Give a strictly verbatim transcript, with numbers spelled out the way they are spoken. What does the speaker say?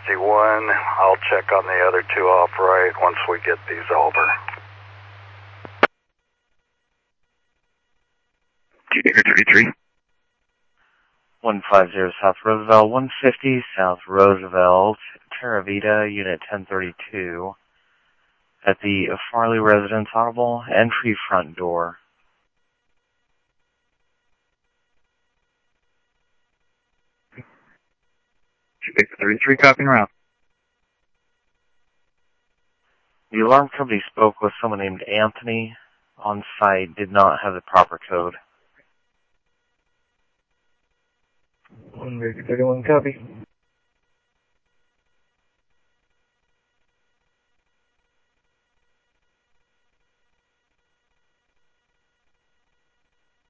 sixty-one. I'll check on the other two off right once we get these over. Baker thirty-three. one five zero South Roosevelt, one fifty South Roosevelt, Terra Vita, Unit ten thirty-two, at the Farley Residence Audible, entry front door. Baker thirty-three, copying around. The alarm company spoke with someone named Anthony on site, did not have the proper code. one Baker thirty-one, copy.